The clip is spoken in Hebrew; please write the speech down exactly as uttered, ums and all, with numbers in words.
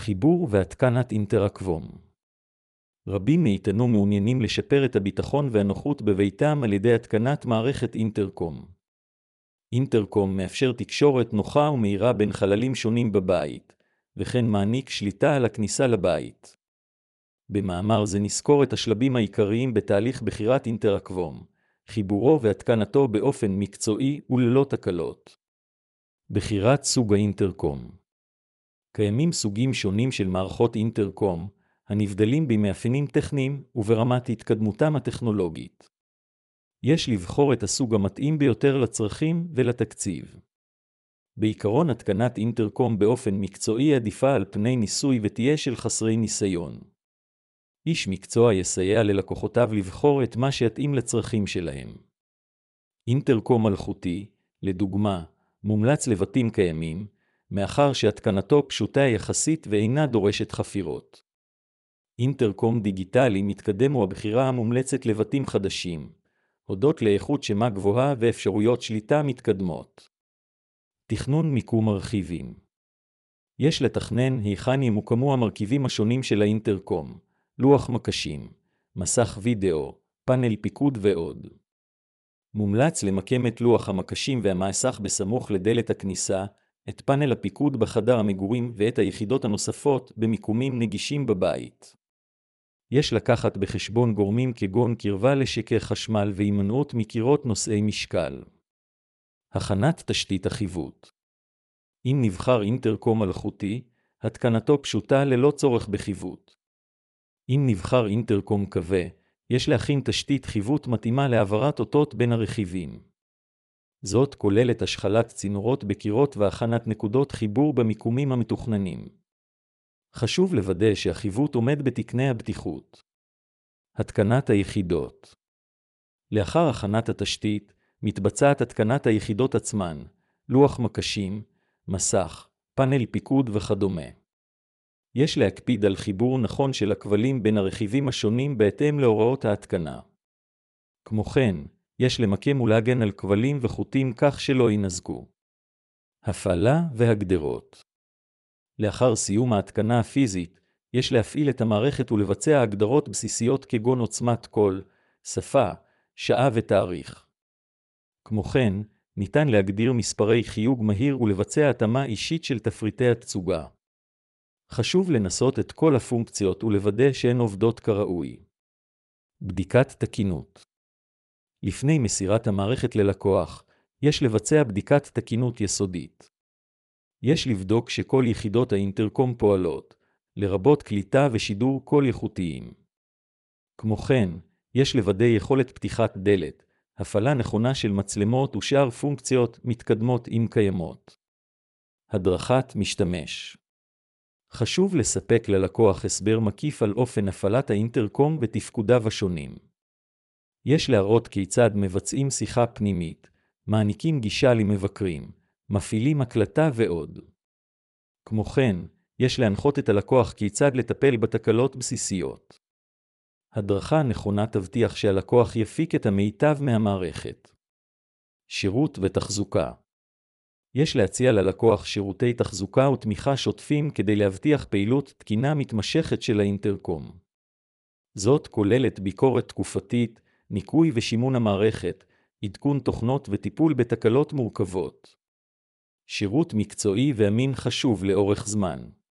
חיבור והתקנת אינטראקוום. רבים מאיתנו מעוניינים לשפר את הביטחון והנוחות בביתם על ידי התקנת מערכת אינטרקום. אינטרקום מאפשר תקשורת נוחה ומהירה בין חללים שונים בבית, וכן מעניק שליטה על הכניסה לבית. במאמר זה נזכור את השלבים העיקריים בתהליך בחירת אינטרקוום, חיבורו והתקנתו באופן מקצועי וללא תקלות. בחירת סוג האינטרקום. קיימים סוגים שונים של מערכות אינטרקום, הנבדלים במאפיינים טכניים וברמת התקדמותם הטכנולוגית. יש לבחור את הסוג המתאים ביותר לצרכים ולתקציב. בעיקרון התקנת אינטרקום באופן מקצועי עדיפה על פני ניסוי ותהיה של חסרי ניסיון. איש מקצוע יסייע ללקוחותיו לבחור את מה שיתאים לצרכים שלהם. אינטרקום מלאכותי, לדוגמה, מומלץ לבתים קיימים, מאחר שהתקנתו פשוטה יחסית ואינה דורשת חפירות. אינטרקום דיגיטלי מתקדם הוא הבחירה המומלצת לבתים חדשים, הודות לאיכות שמה גבוהה ואפשרויות שליטה מתקדמות. תכנון מיקום מרכיבים. יש לתכנן היכן ימוקמו המרכיבים השונים של האינטרקום, לוח מקשים, מסך וידאו, פאנל פיקוד ועוד. מומלץ למקם את לוח המקשים והמסך בסמוך לדלת הכניסה, את פאנל הפיקוד בחדר המגורים ואת היחידות הנוספות במיקומים נגישים בבית. יש לקחת בחשבון גורמים כגון קרבה לשקע חשמל והימנעות מקירות נושאי משקל. הכנת תשתית החיווט. אם נבחר אינטרקום מלאכותי, התקנתו פשוטה ללא צורך בחיווט. אם נבחר אינטרקום קווה, יש להכין תשתית חיווט מתאימה להעברת אותות בין הרכיבים. זאת כוללת השחלת צינורות בקירות והכנת נקודות חיבור במיקומים המתוכננים. חשוב לוודא שהחיווט עומד בתקני הבטיחות. התקנת היחידות. לאחר הכנת התשתית, מתבצעת התקנת היחידות עצמן, לוח מקשים, מסך, פאנל פיקוד וכדומה. יש להקפיד על חיבור נכון של הכבלים בין הרכיבים השונים בהתאם להוראות ההתקנה. כמו כן, יש למקם ולהגן על כבלים וחוטים כך שלא ינזקו. הפעלה והגדרות. לאחר סיום ההתקנה הפיזית, יש להפעיל את המערכת ולבצע הגדרות בסיסיות כגון עוצמת קול, שפה, שעה ותאריך. כמו כן, ניתן להגדיר מספרי חיוג מהיר ולבצע התאמה אישית של תפריטי התצוגה. חשוב לנסות את כל הפונקציות ולוודא שהן עובדות כראוי. בדיקת תקינות. לפני מסירת המערכת ללקוח, יש לבצע בדיקת תקינות יסודית. יש לבדוק שכל יחידות האינטרקום פועלות, לרבות קליטה ושידור קול איכותיים. כמו כן, יש לוודא יכולת פתיחת דלת, הפעלה נכונה של מצלמות ושאר פונקציות מתקדמות אם קיימות. הדרכת משתמש. חשוב לספק ללקוח הסבר מקיף על אופן הפעלת האינטרקום ותפקודיו השונים. יש להראות כיצד מבצעים שיחה פנימית, מעניקים גישה למבקרים, מפעילים הקלטה ועוד. כמו כן, יש להנחות את הלקוח כיצד לטפל בתקלות בסיסיות. הדרכה נכונה תבטיח שהלקוח יפיק את המיטב מהמערכת. שירות ותחזוקה. יש להציע ללקוח שירותי תחזוקה ותמיכה שוטפים כדי להבטיח פעילות תקינה מתמשכת של האינטרקום. זאת כוללת ביקורת תקופתית, ניקוי ושימון המערכת, עדכון תוכנות וטיפול בתקלות מורכבות. שירות מקצועי ואמין חשוב לאורך זמן.